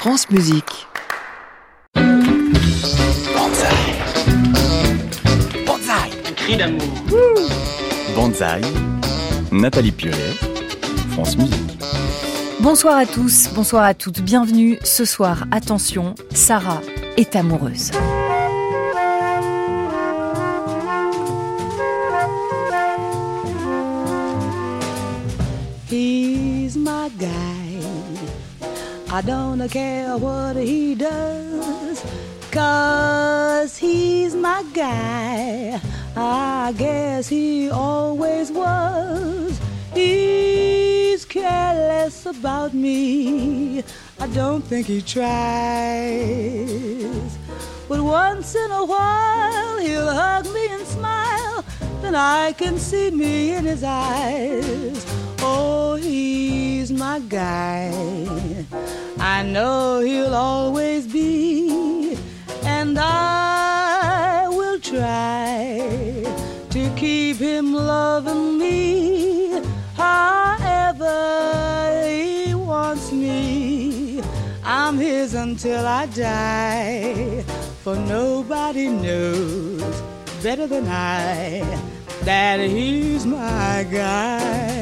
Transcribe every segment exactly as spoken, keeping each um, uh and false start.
France Musique. Banzai. Banzai. Un cri d'amour. Banzai. Nathalie Pieulet, France Musique. Bonsoir à tous, bonsoir à toutes, bienvenue. Ce soir, attention, Sarah est amoureuse. He's my guy. I don't care what he does, 'cause he's my guy. I guess he always was. He's careless about me. I don't think he tries. But once in a while he'll hug me and smile, then I can see me in his eyes. Oh, he's my guy. I know he'll always be, and I will try to keep him loving me however he wants me. I'm his until I die, for nobody knows better than I that he's my guy.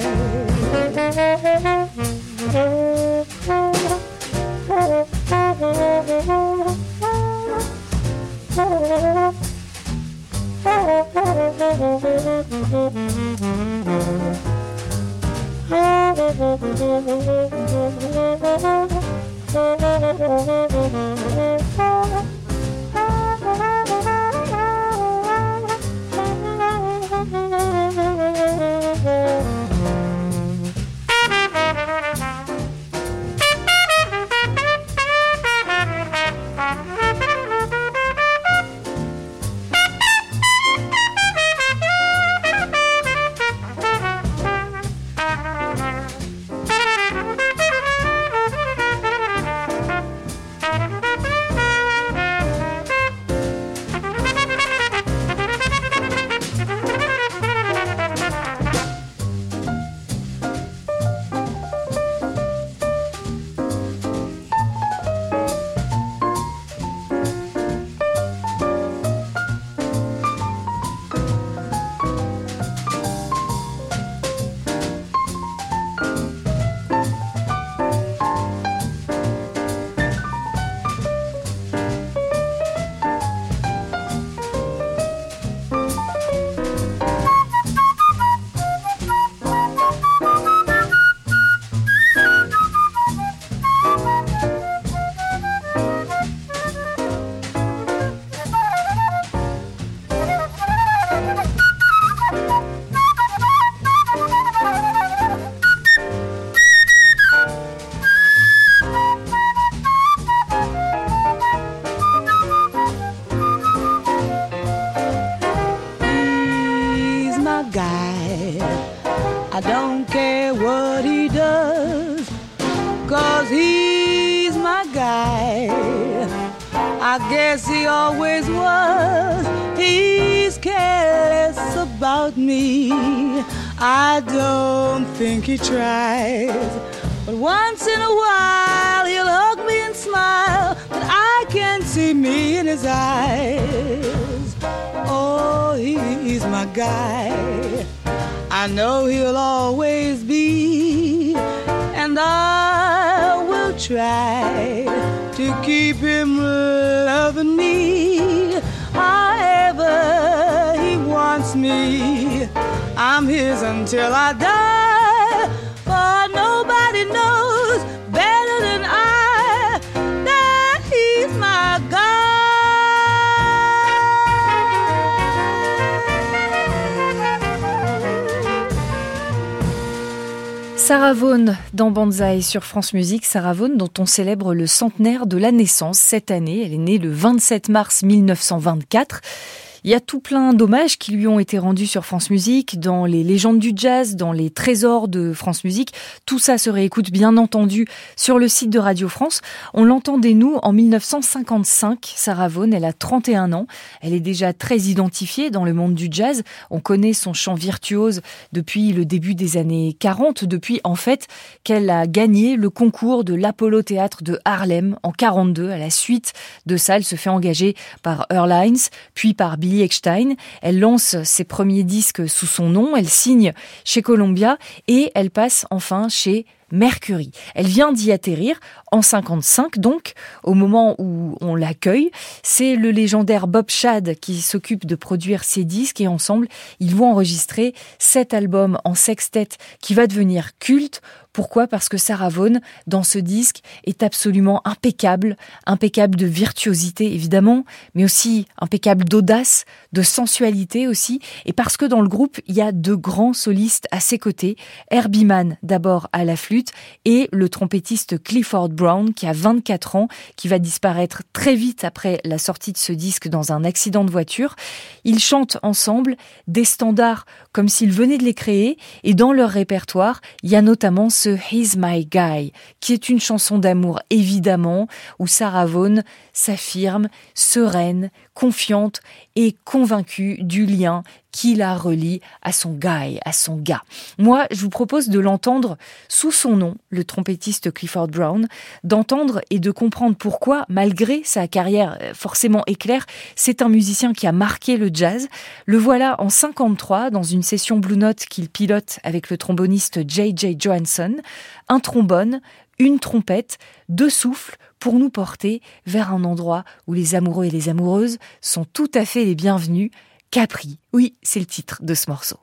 I guess he always was. He's careless about me. I don't think he tries. But once in a while he'll hug me and smile, but I can see me in his eyes. Oh, he's my guy. I know he'll always be, and I will try to keep him loving me however he wants me. I'm his until I die, for nobody knows better than I that he's my guy. Sarah Vaughan dans Banzai sur France Musique. Sarah Vaughan dont on célèbre le centenaire de la naissance cette année. Elle est née le vingt-sept mars mille neuf cent vingt-quatre. Il y a tout plein d'hommages qui lui ont été rendus sur France Musique, dans les légendes du jazz, dans les trésors de France Musique. Tout ça se réécoute bien entendu sur le site de Radio France. On l'entendait nous en mille neuf cent cinquante-cinq. Sarah Vaughan, elle a trente et un ans. Elle est déjà très identifiée dans le monde du jazz. On connaît son chant virtuose depuis le début des années quarante, depuis en fait qu'elle a gagné le concours de l'Apollo Théâtre de Harlem en quarante-deux. À la suite de ça, elle se fait engager par Earl Hines, puis par Billy Eckstine. Elle lance ses premiers disques sous son nom, elle signe chez Columbia et elle passe enfin chez Mercury. Elle vient d'y atterrir en cinquante-cinq, donc, au moment où on l'accueille. C'est le légendaire Bob Shad qui s'occupe de produire ses disques et ensemble, ils vont enregistrer cet album en sextet qui va devenir culte. Pourquoi ? Parce que Sarah Vaughan, dans ce disque, est absolument impeccable, impeccable de virtuosité évidemment, mais aussi impeccable d'audace, de sensualité aussi, et parce que dans le groupe, il y a deux grands solistes à ses côtés, Herbie Mann d'abord à la flûte, et le trompettiste Clifford Brown qui a vingt-quatre ans, qui va disparaître très vite après la sortie de ce disque dans un accident de voiture. Ils chantent ensemble des standards comme s'ils venaient de les créer, et dans leur répertoire, il y a notamment ce He's My Guy, qui est une chanson d'amour évidemment, où Sarah Vaughan s'affirme sereine, confiante et convaincue du lien qui la relie à son guy, à son gars. Moi, je vous propose de l'entendre sous son nom, le trompettiste Clifford Brown, d'entendre et de comprendre pourquoi, malgré sa carrière forcément éclair, c'est un musicien qui a marqué le jazz. Le voilà en cinquante-trois, dans une session Blue Note qu'il pilote avec le tromboniste J J Johansson, un trombone, une trompette, deux souffles pour nous porter vers un endroit où les amoureux et les amoureuses sont tout à fait les bienvenus. Capri, oui, c'est le titre de ce morceau.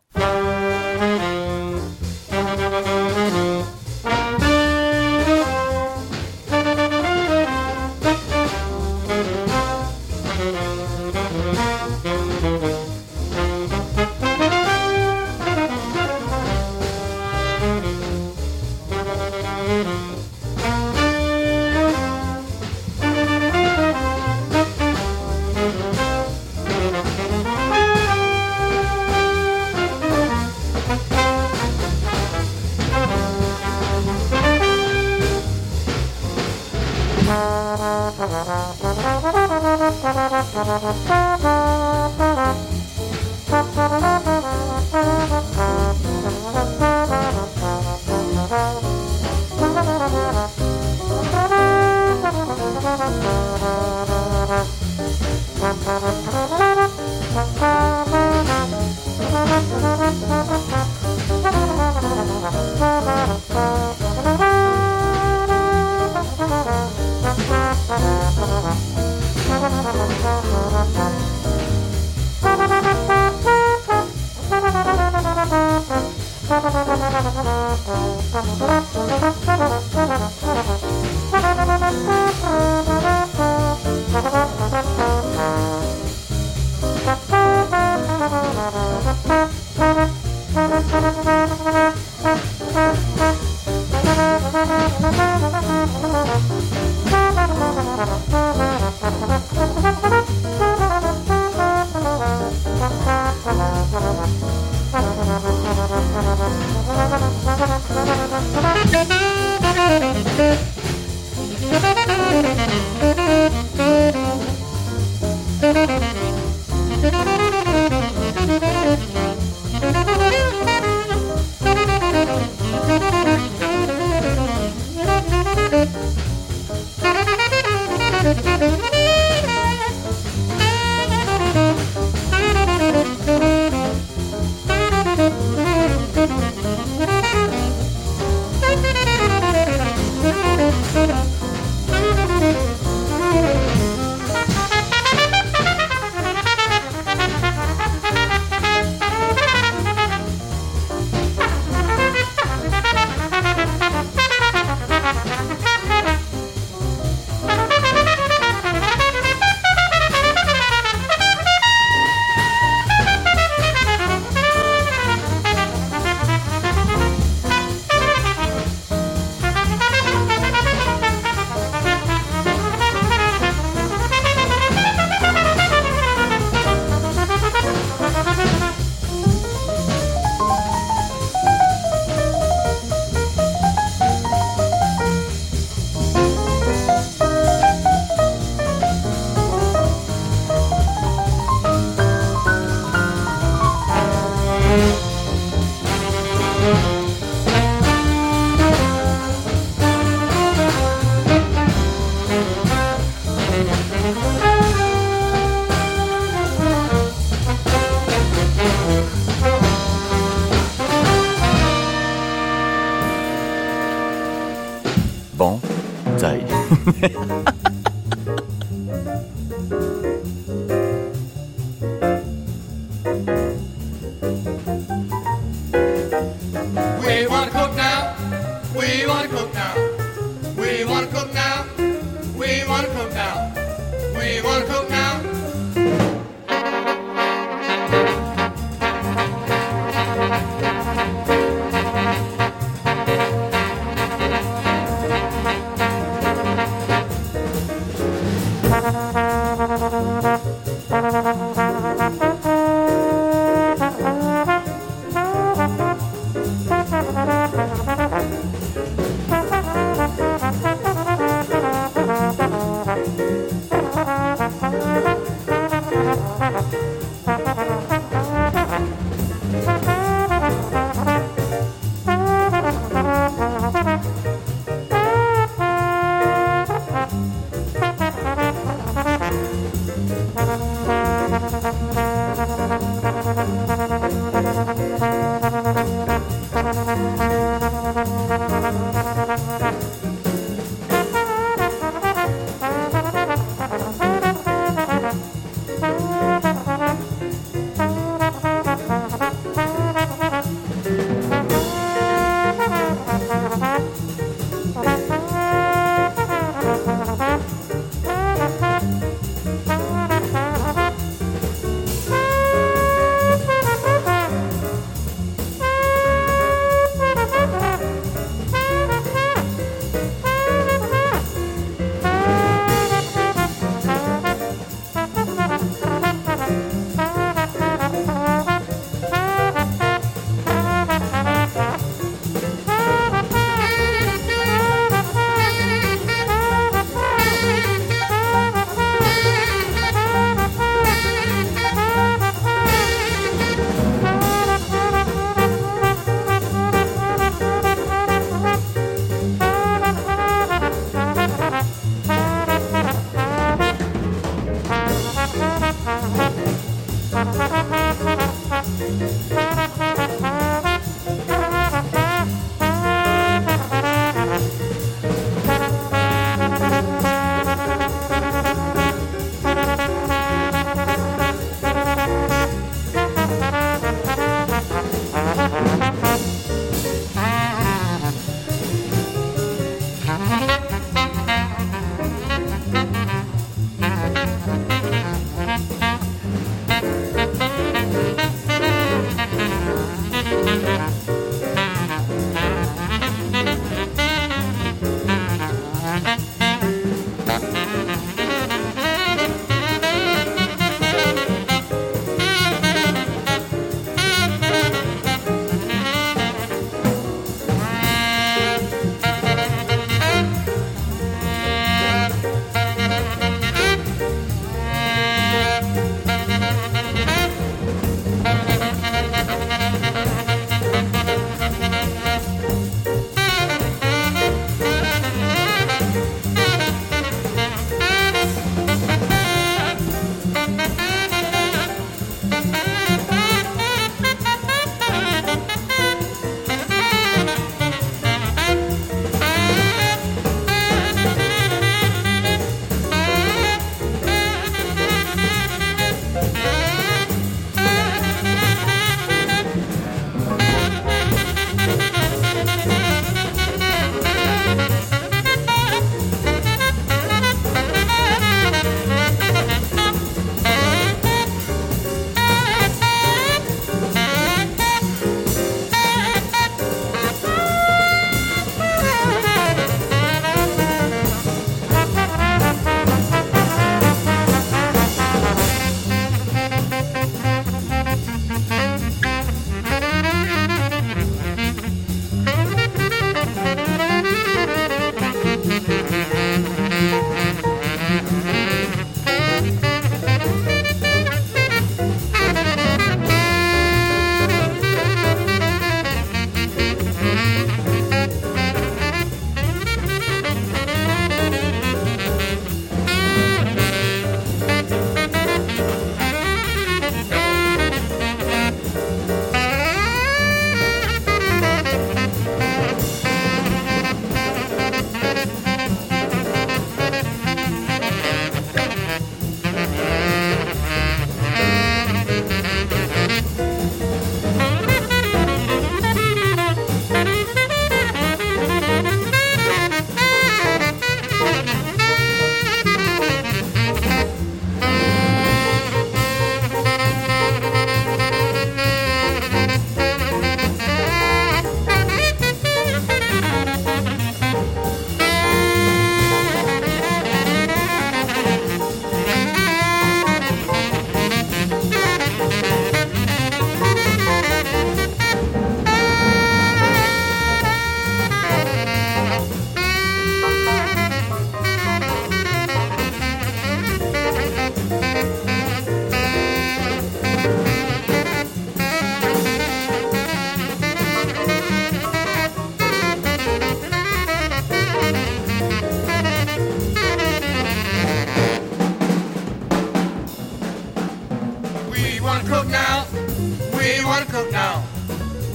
Bon Zai. We want to cook now. We want to cook now. We want to cook now. We want to cook now. We want to cook now.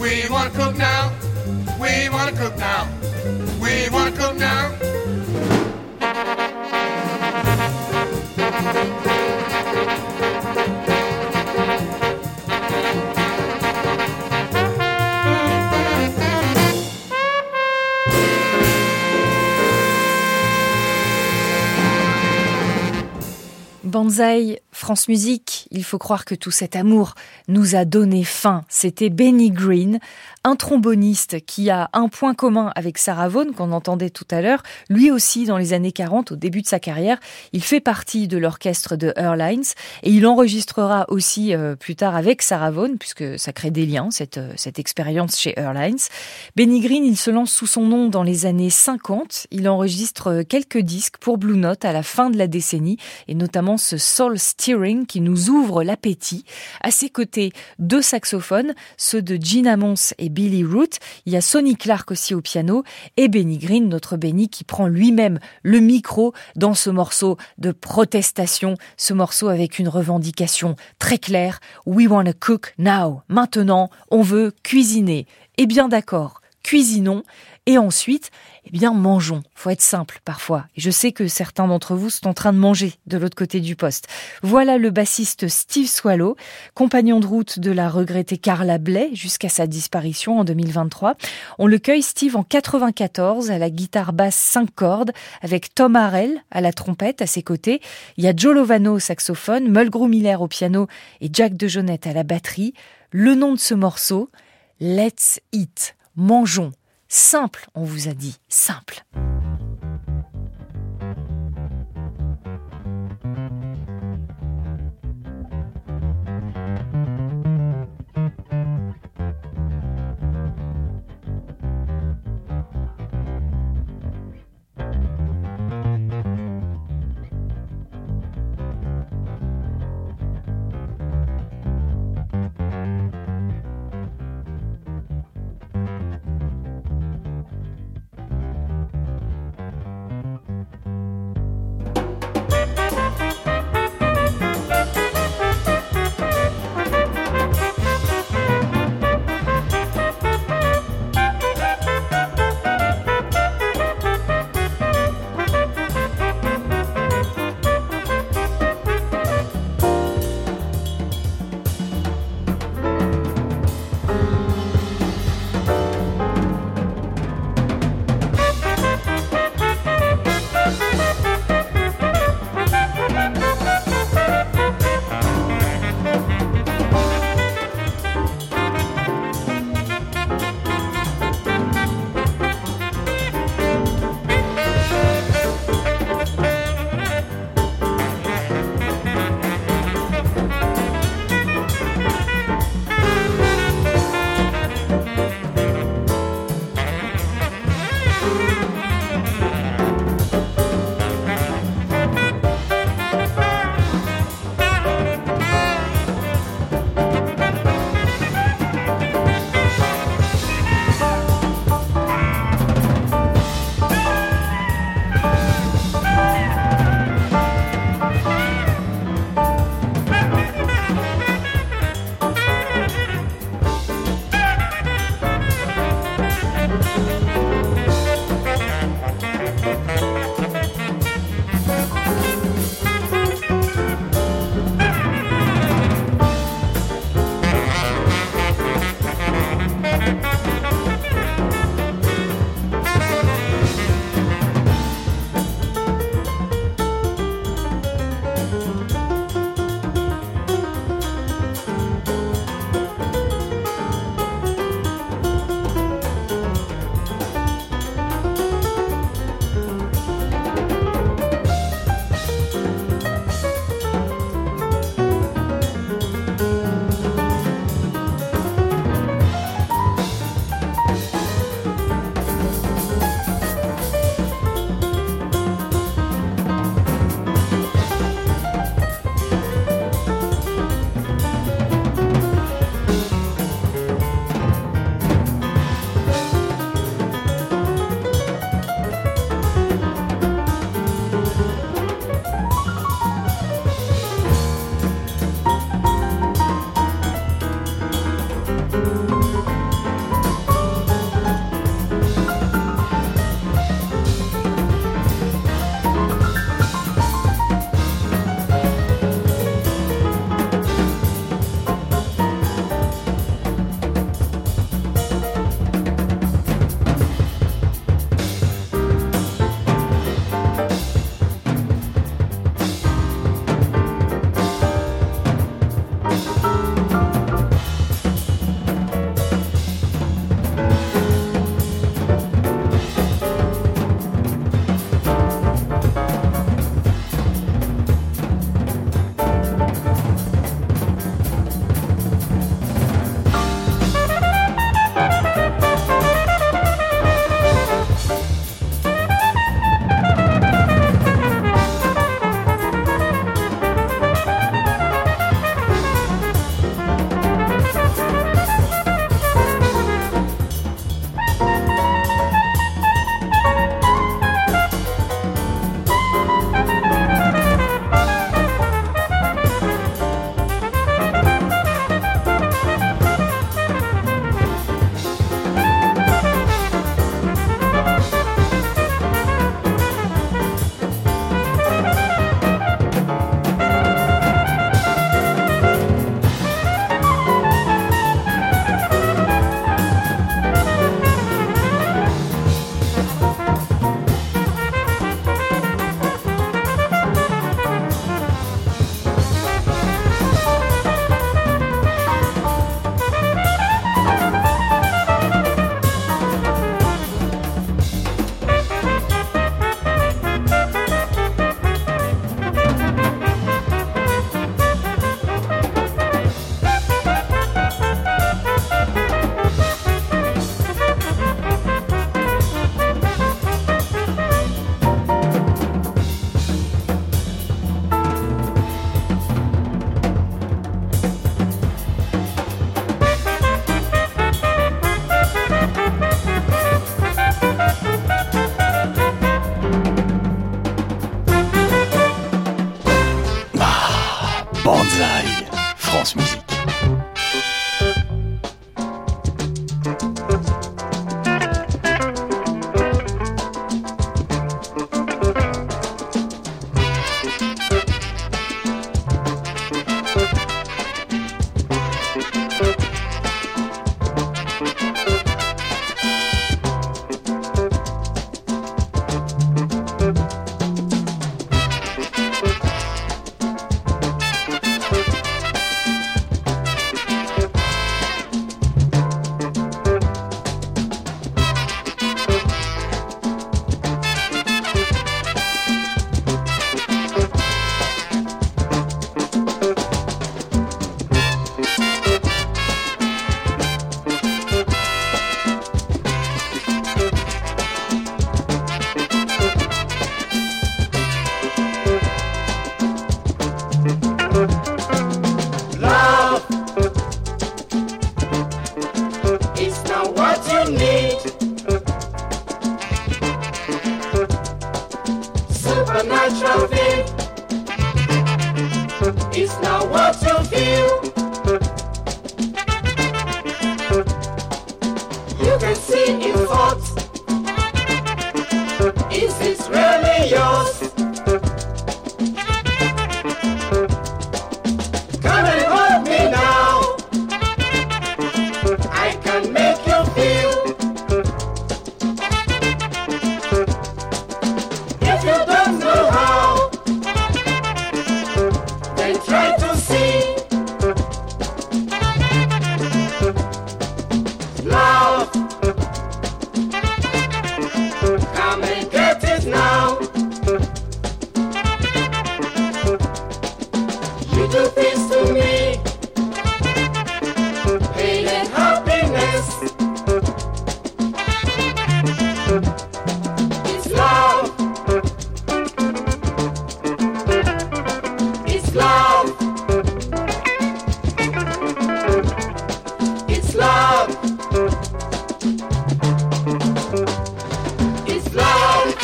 We wanna cook now. We wanna cook now. We wanna cook now. Banzai, France Musique, il faut croire que tout cet amour nous a donné faim. C'était Benny Green, un tromboniste qui a un point commun avec Sarah Vaughan, qu'on entendait tout à l'heure. Lui aussi, dans les années quarante, au début de sa carrière, il fait partie de l'orchestre de Airlines et il enregistrera aussi euh, plus tard avec Sarah Vaughan, puisque ça crée des liens, cette, euh, cette expérience chez Airlines. Benny Green, il se lance sous son nom dans les années cinquante. Il enregistre quelques disques pour Blue Note à la fin de la décennie et notamment ce Soul Steering qui nous ouvre l'appétit. À ses côtés, deux saxophones, ceux de Gina Mons et Billy Root. Il y a Sonny Clark aussi au piano et Benny Green, notre Benny, qui prend lui-même le micro dans ce morceau de protestation, ce morceau avec une revendication très claire. We wanna cook now. Maintenant, on veut cuisiner. Eh bien d'accord, cuisinons. Et ensuite, eh bien, mangeons. Faut être simple parfois. Et je sais que certains d'entre vous sont en train de manger de l'autre côté du poste. Voilà le bassiste Steve Swallow, compagnon de route de la regrettée Carla Bley jusqu'à sa disparition en deux mille vingt-trois. On le cueille Steve en quatre-vingt-quatorze à la guitare basse cinq cordes avec Tom Harrell à la trompette à ses côtés. Il y a Joe Lovano au saxophone, Mulgrew Miller au piano et Jack DeJohnette à la batterie. Le nom de ce morceau, Let's Eat. Mangeons. Simple, on vous a dit, simple. supernatural thing. It's not what you feel. You can see in thoughts. Is it really yours? Come and hold me now. I can make you feel. If you don't know how, then try to see. Love, come and get it now. You do things to me, pain and happiness. It's love. It's love. It's love. It's love.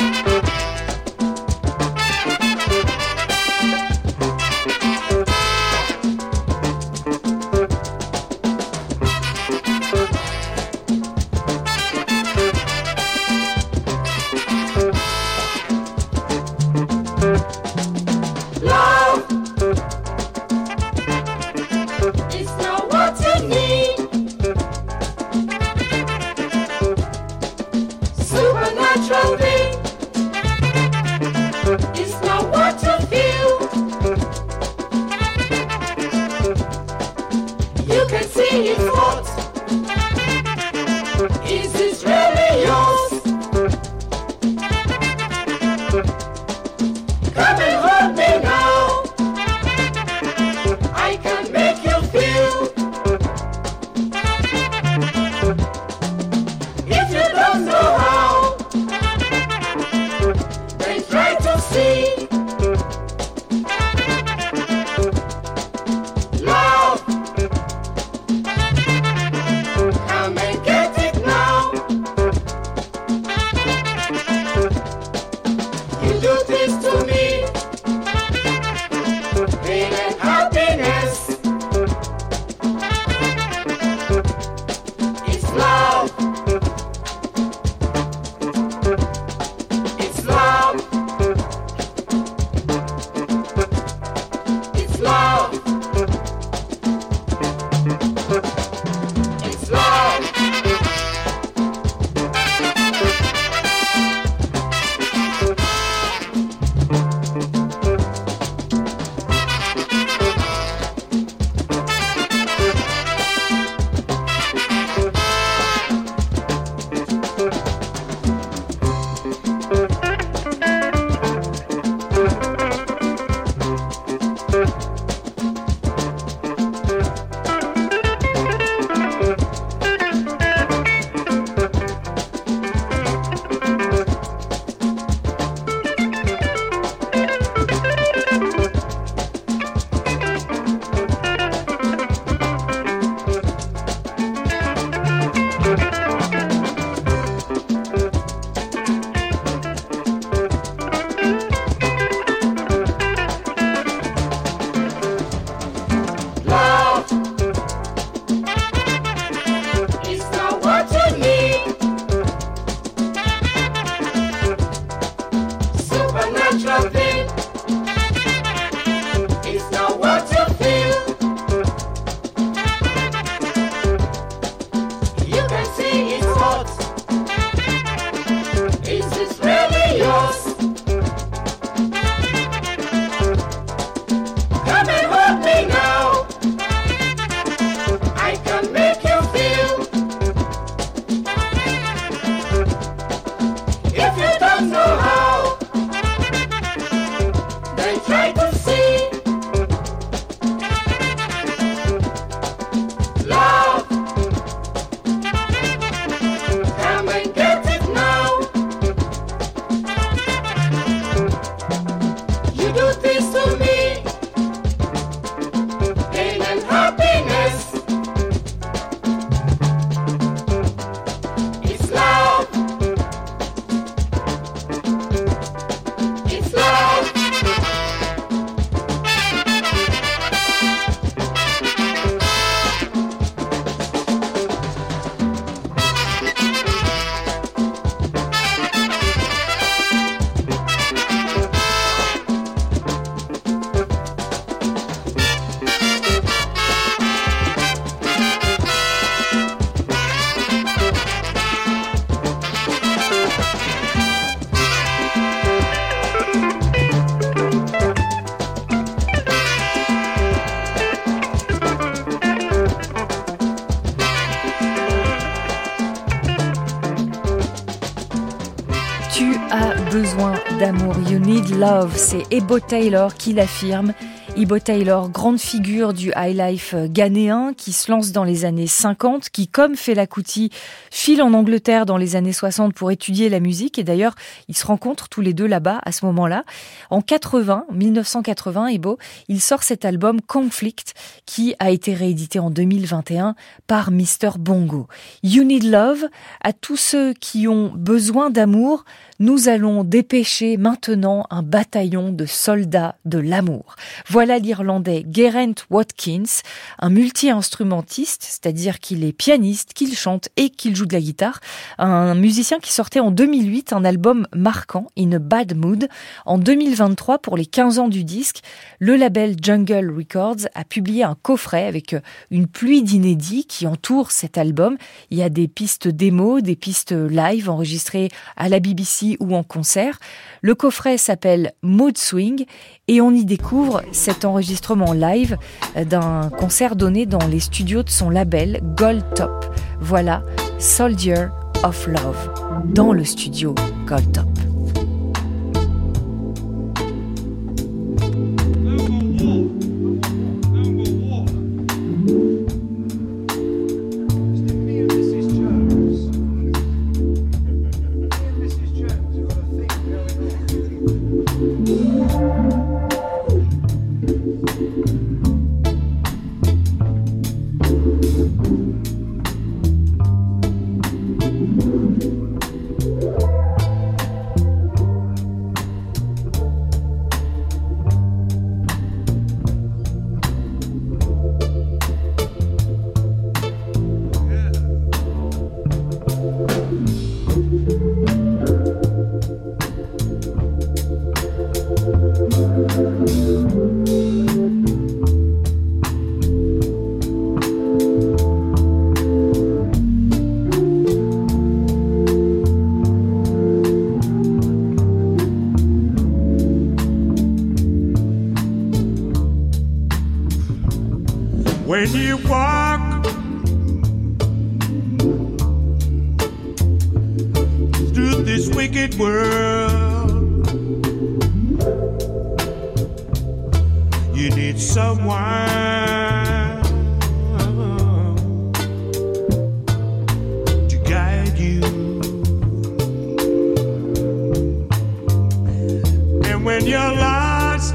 Love. It's not what you need. Supernatural thing. It's not what you feel. You can see in thoughts. Is it really yours? Come and hold me now. I can make you feel. If you don't know how, then try to see. Love, come and get it now. You do this to me, pain and happiness. It's love. It's love. It's love. It's love. Love, it's not what you need. Supernatural thing. It's not what you feel. You can see his thoughts. Is this really yours? Come and hold me now. I can make you feel. If you don't know how, then try to see. Love, come and get it now. You do this to me, pain and happiness. It's love. It's love. besoin d'amour. You need love. C'est Ebo Taylor qui l'affirme. Ebo Taylor, grande figure du highlife ghanéen qui se lance dans les années cinquante, qui, comme Fela Kuti, file en Angleterre dans les années soixante pour étudier la musique. Et d'ailleurs, ils se rencontrent tous les deux là-bas à ce moment-là. En quatre-vingts, mille neuf cent quatre-vingts, Ebo, il sort cet album Conflict qui a été réédité en deux mille vingt et un par mister Bongo. You Need Love, à tous ceux qui ont besoin d'amour, nous allons dépêcher maintenant un bataillon de soldats de l'amour. Voilà l'Irlandais Geraint Watkins, un multi-instrumentiste, c'est-à-dire qu'il est pianiste, qu'il chante et qu'il joue de la guitare. Un musicien qui sortait en deux mille huit un album marquant, In a Bad Mood. En deux mille vingt-trois, pour les quinze ans du disque, le label Jungle Records a publié un coffret avec une pluie d'inédits qui entoure cet album. Il y a des pistes démos, des pistes live enregistrées à la B B C ou en concert. Le coffret s'appelle Mood Swing et on y découvre cet enregistrement live d'un concert donné dans les studios de son label Gold Top. Voilà Soldier of Love dans le studio Gold Top. When you walk through this wicked world, you need someone to guide you. And when you're lost,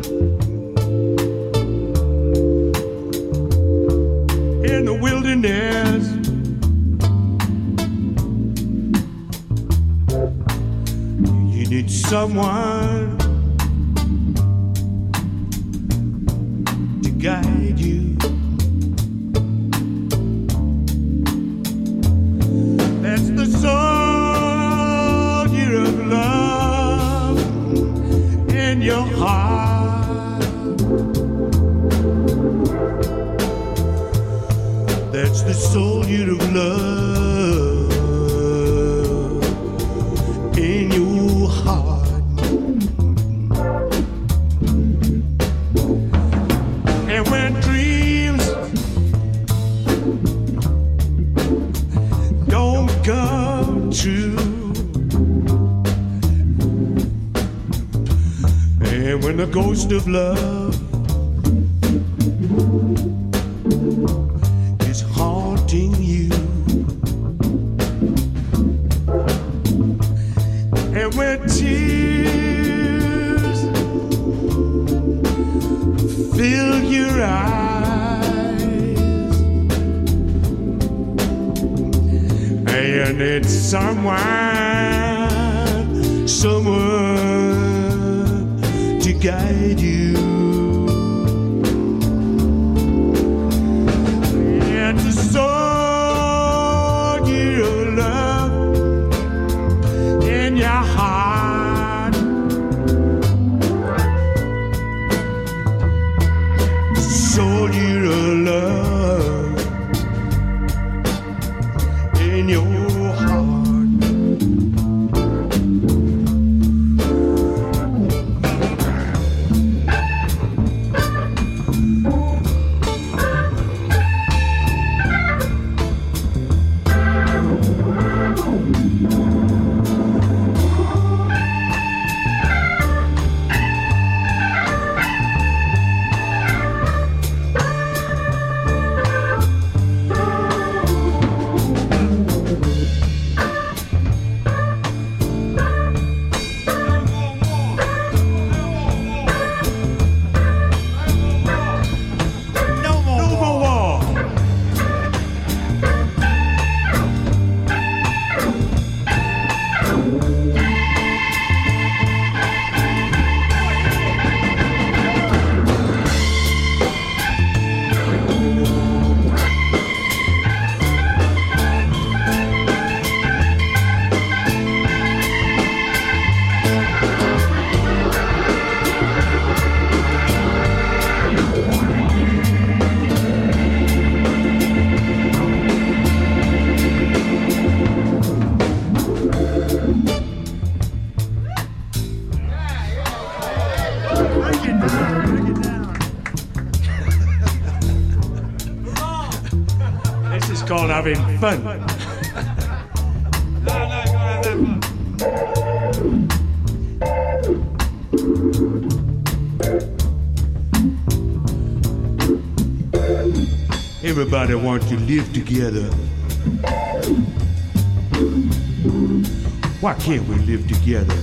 in the wilderness, you need someone to guide you. That's the soldier of love in your heart. That's the soldier of love in your heart. And when dreams don't come true, and when the ghost of love you, and when tears fill your eyes, and you need someone, someone to guide you. And the soul your heart, soldier of love in your heart. called having fun. No, no, gotta have fun. Everybody wants to live together. Why can't we live together?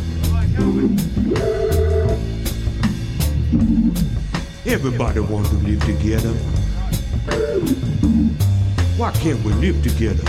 Everybody wants to live together. Why can't we live together?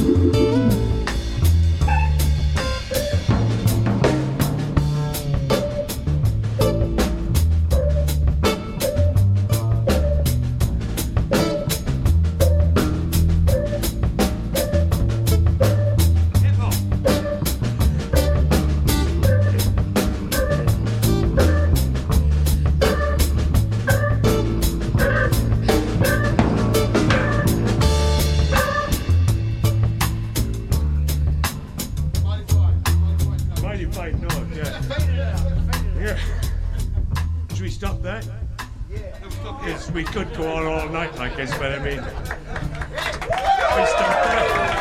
We could go on all night like this, but I mean, we stop that.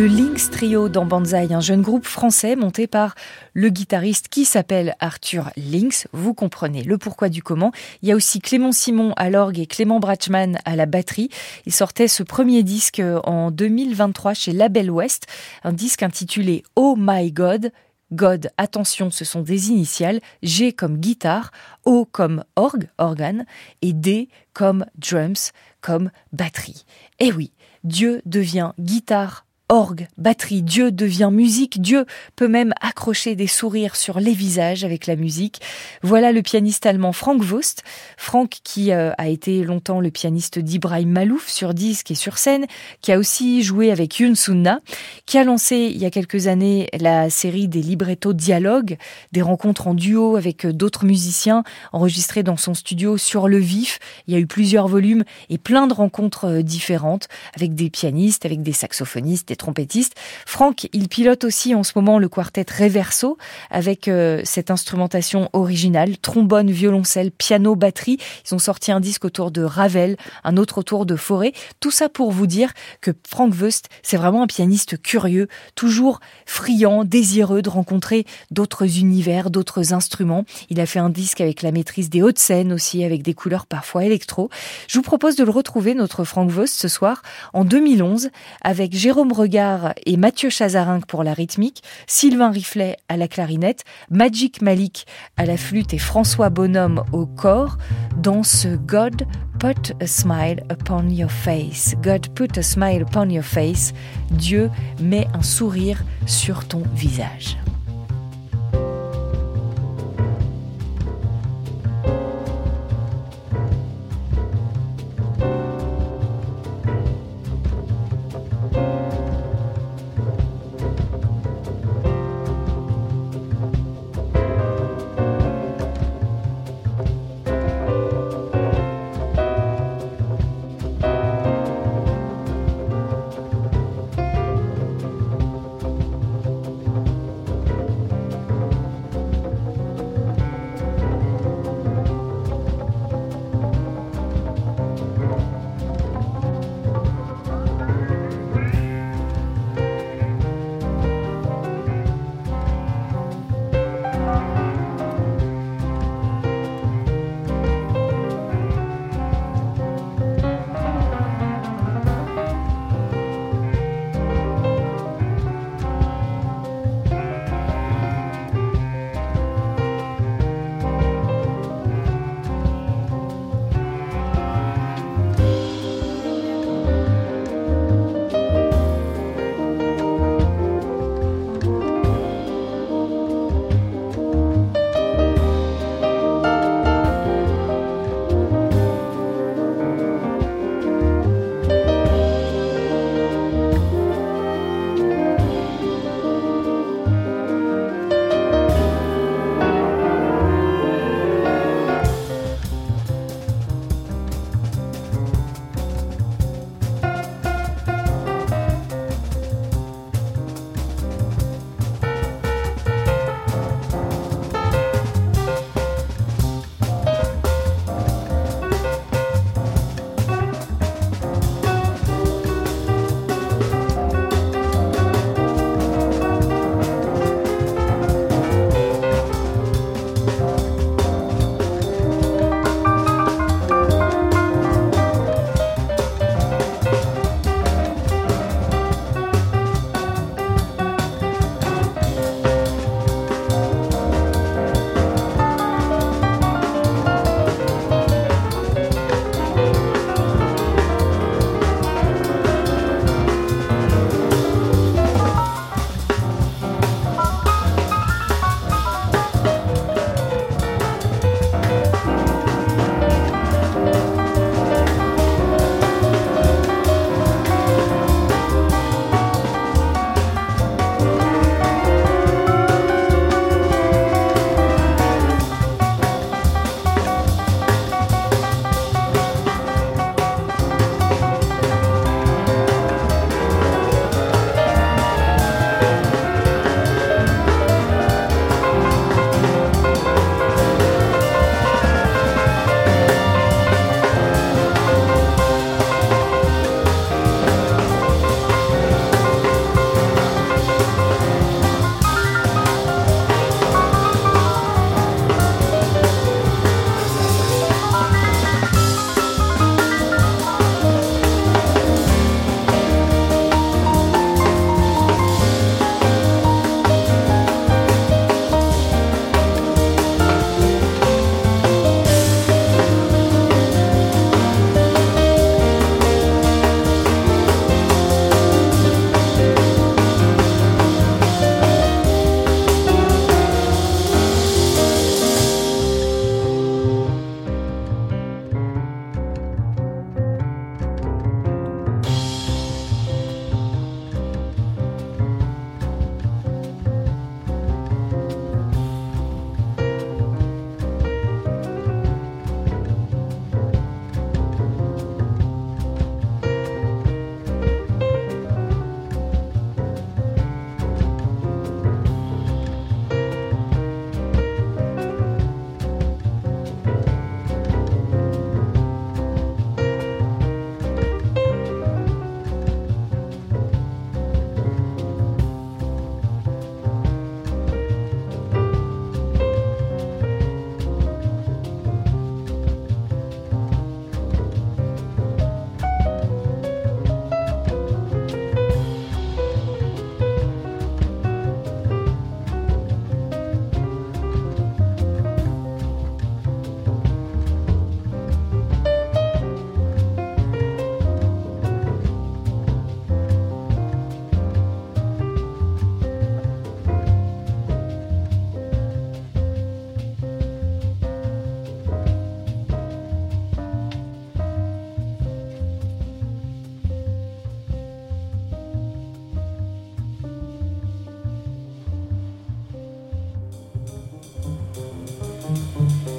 Le Lynx Trio dans Banzai, un jeune groupe français monté par le guitariste qui s'appelle Arthur Lynx. Vous comprenez le pourquoi du comment. Il y a aussi Clément Simon à l'orgue et Clément Bratchman à la batterie. Ils sortaient ce premier disque en deux mille vingt-trois chez Label West, un disque intitulé Oh My God. God, attention, ce sont des initiales, G comme guitare, O comme orgue, organe, et D comme drums, comme batterie. Eh oui, Dieu devient guitare, orgue, batterie, Dieu devient musique, Dieu peut même accrocher des sourires sur les visages avec la musique. Voilà le pianiste allemand Frank Wüst. Frank qui euh, a été longtemps le pianiste d'Ibrahim Malouf sur disque et sur scène, qui a aussi joué avec Youn Sunna, qui a lancé il y a quelques années la série des librettos dialogues, des rencontres en duo avec d'autres musiciens enregistrés dans son studio sur le vif. Il y a eu plusieurs volumes et plein de rencontres différentes avec des pianistes, avec des saxophonistes, des trompettistes. Frank, il pilote aussi en ce moment le quartet Reverso avec euh, cette instrumentation originale, trombone, violoncelle, piano, batterie. Ils ont sorti un disque autour de Ravel, un autre autour de Fauré. Tout ça pour vous dire que Frank Wüst, c'est vraiment un pianiste curieux, toujours friand, désireux de rencontrer d'autres univers, d'autres instruments. Il a fait un disque avec la maîtrise des hautes scènes aussi, avec des couleurs parfois électro. Je vous propose de le retrouver, notre Frank Wüst, ce soir, en deux mille onze, avec Jérôme Regard et Mathieu Chazarinck pour la rythmique, Sylvain Riflet à la clarinette, Magic Malik à la flûte et François Bonhomme au cor, dans ce God Put a Smile Upon Your Face. God Put a Smile Upon Your Face. Dieu met un sourire sur ton visage.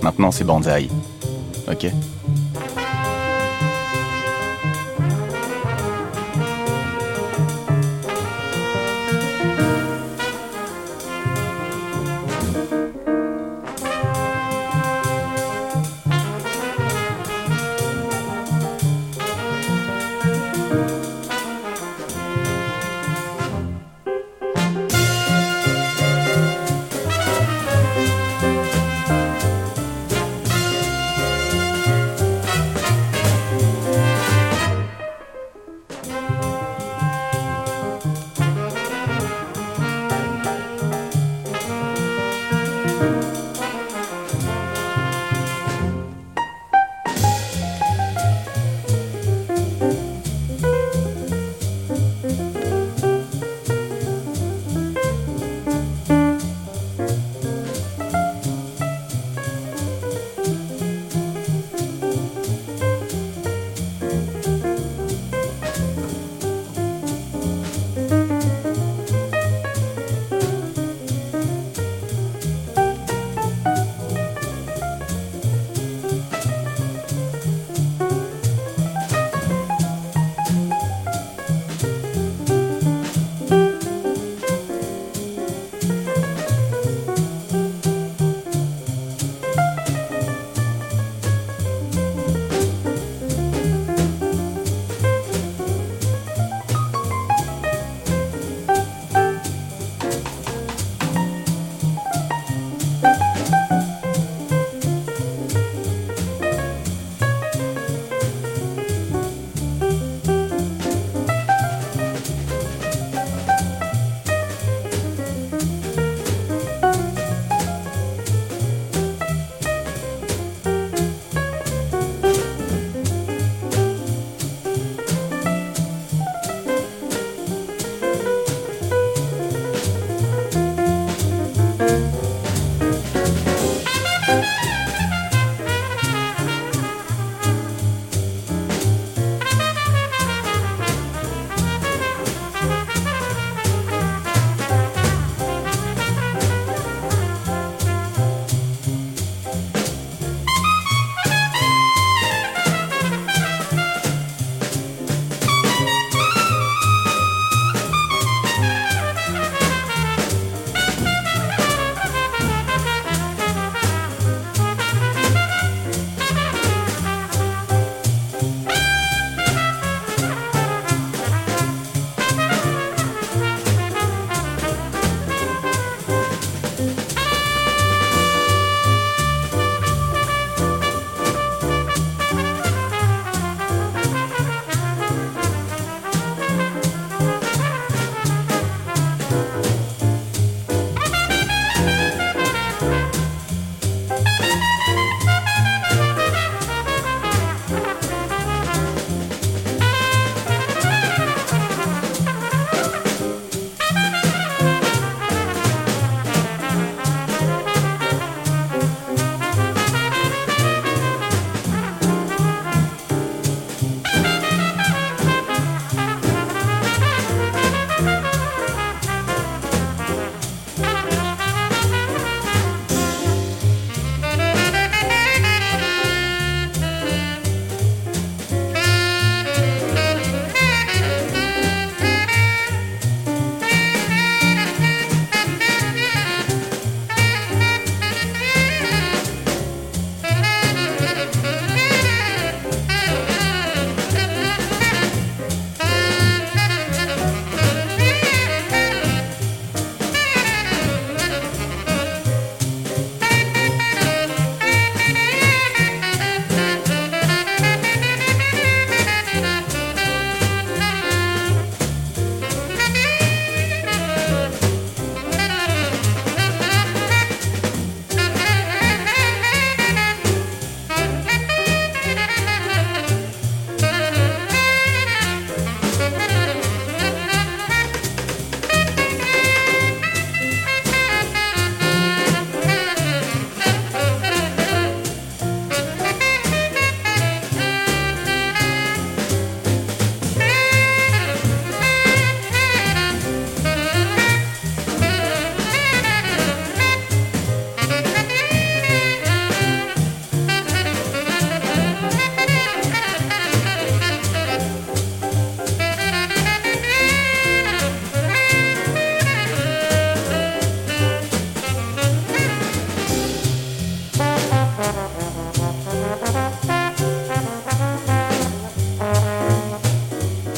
Maintenant, c'est Banzai. Ok ?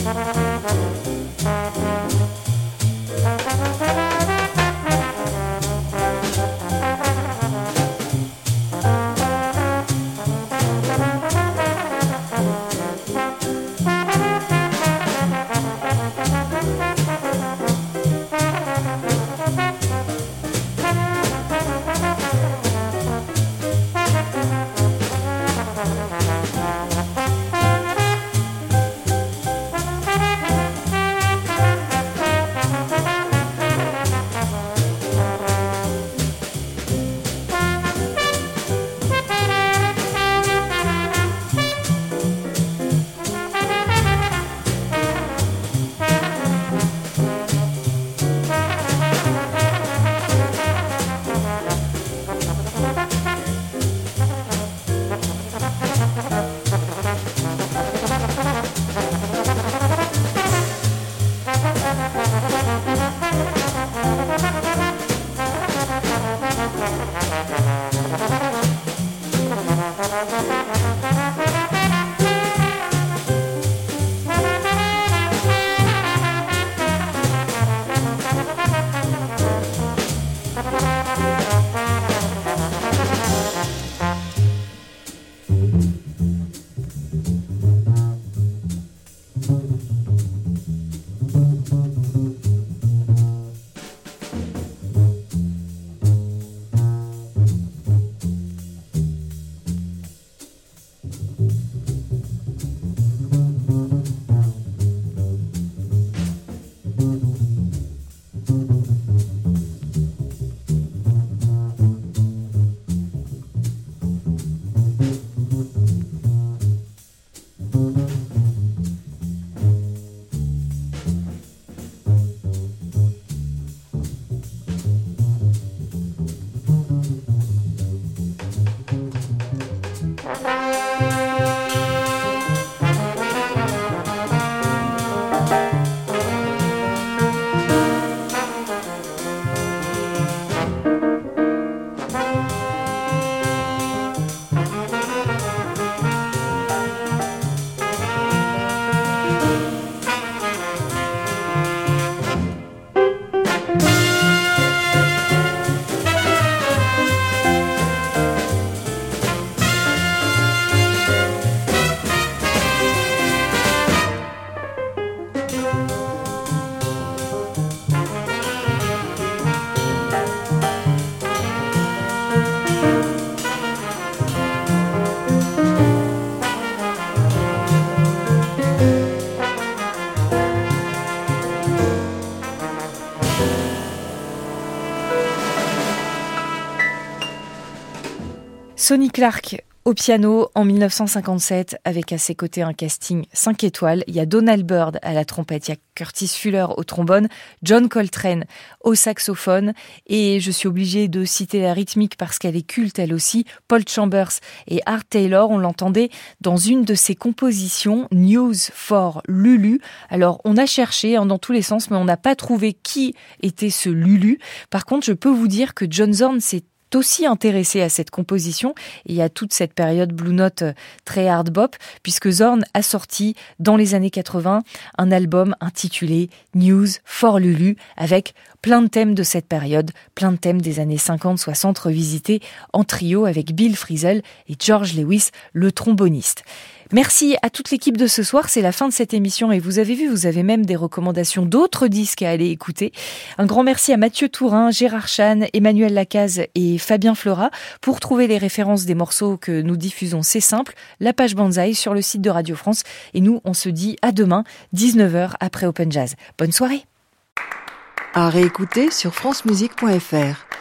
Sonny Clark au piano en dix-neuf cent cinquante-sept avec à ses côtés un casting cinq étoiles. Il y a Donald Byrd à la trompette, il y a Curtis Fuller au trombone, John Coltrane au saxophone et je suis obligée de citer la rythmique parce qu'elle est culte elle aussi, Paul Chambers et Art Taylor, on l'entendait dans une de ses compositions, News for Lulu. Alors on a cherché hein, dans tous les sens mais on n'a pas trouvé qui était ce Lulu. Par contre je peux vous dire que John Zorn s'est aussi intéressé à cette composition et à toute cette période Blue Note très hard bop puisque Zorn a sorti dans les années quatre-vingts un album intitulé News for Lulu avec plein de thèmes de cette période, plein de thèmes des années cinquante soixante revisités en trio avec Bill Frisell et George Lewis, le tromboniste. Merci à toute l'équipe de ce soir, c'est la fin de cette émission et vous avez vu, vous avez même des recommandations d'autres disques à aller écouter. Un grand merci à Mathieu Tourin, Gérard Chan, Emmanuel Lacaze et Fabien Fleurat. Pour trouver les références des morceaux que nous diffusons, c'est simple, la page Banzai sur le site de Radio France et nous on se dit à demain, dix-neuf heures après Open Jazz. Bonne soirée. À réécouter sur francemusique point f r.